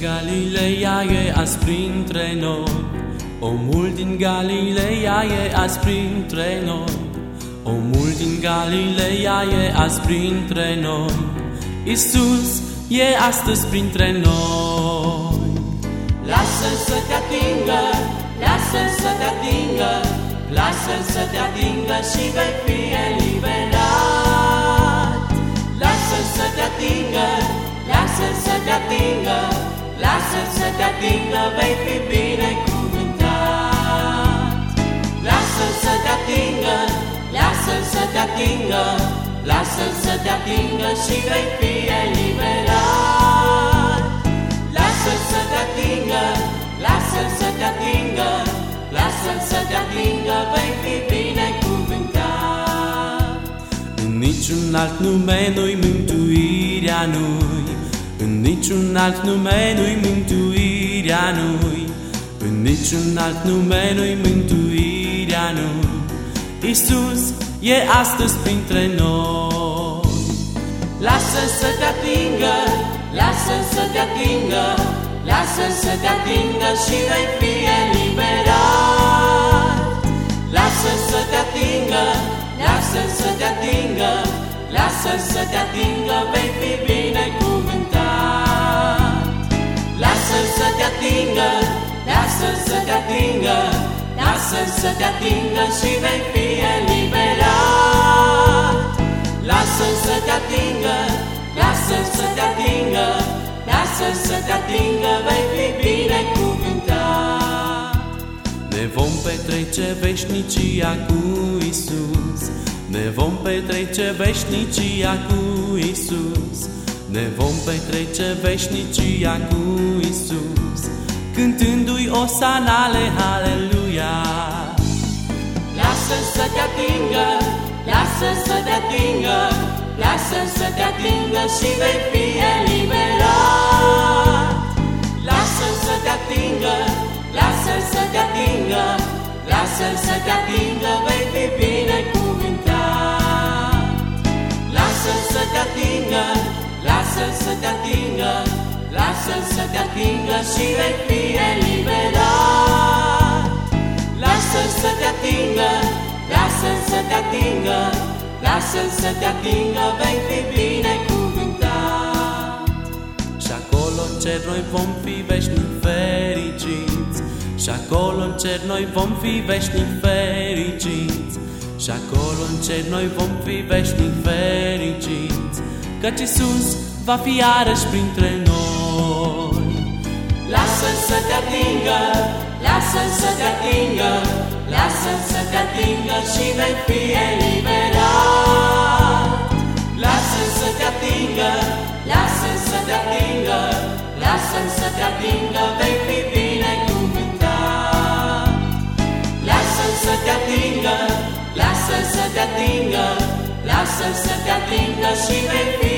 Galileea e azi printre noi, omul din Galileea e azi printre noi, omul din Galileea e azi printre noi, Iisus e astăzi printre noi. Lasă-l să te atingă, lasă-l să te atingă, lasă-l să te atingă și vei fi eliberat. Lasă-l să te atingă, lasă-l să te atingă, lasă-l să te atingă, vei fi binecuvântat. Lasă-l să te atingă, lasă-l să te atingă, lasă-l să te atingă și vei fi eliberat. Lasă-l să te atingă, lasă-l să te atingă, lasă-l să te atingă, vei fi binecuvântat. În niciun alt nume nu-i mântuirea nu-i, în niciun alt nume nu-i mântuirea nu-i, în niciun alt nume nu-i mântuirea nu-i, Iisus e astăzi printre noi. Lasă-l să te atingă, lasă-l să te atingă, lasă-l să te atingă și vei fi eliberat. Lasă-l să te atingă, lasă-l să te atingă, lasă-l să te atingă, vei fi binecuvântat. Lasă-l să te atingă, lasă-l să te atingă, lasă-l să te atingă și vei fi eliberat. Lasă-l să te atingă, lasă-l să te atingă, lasă-l să te atingă, vei fi binecuvântat. Ne vom petrece veșnicia cu Iisus, ne vom petrece veșnicia cu Iisus, ne vom petrece veșnicia cu Iisus, cântându-i osanale, haleluia. Lasă-l să te atingă, lasă-l să te atingă, lasă-l să te atingă și vei fi eliberat. Lasă-l să te atingă, lasă-l să te atingă, lasă-l să te atingă, vei fi binecuvântat. Lasă-l să te atingă, lasă-l să te atingă, lasă-l să te atingă și vei fi eliberat. Lasă-l să te atingă, lasă-l să te atingă, lasă-l să te atingă, vei fi binecuvântat. Și acolo în cer noi vom fi veșnic fericiți, și acolo în cer noi vom fi veșnic fericiți, și acolo în cer noi vom fi veșnic fericiți, căci Iisus va fi iarăși printre noi. Lasă-l să te atingă, lasă-l să te atingă, lasă-l să te atingă și vei fi eliberat. Lasă-l să te atingă, lasă-l să te atingă, lasă-l să te atingă, vei fi binecuvântat. Lasă-l să te atingă, lasă-l să te atingă, lasă-l să te atingă și vei fi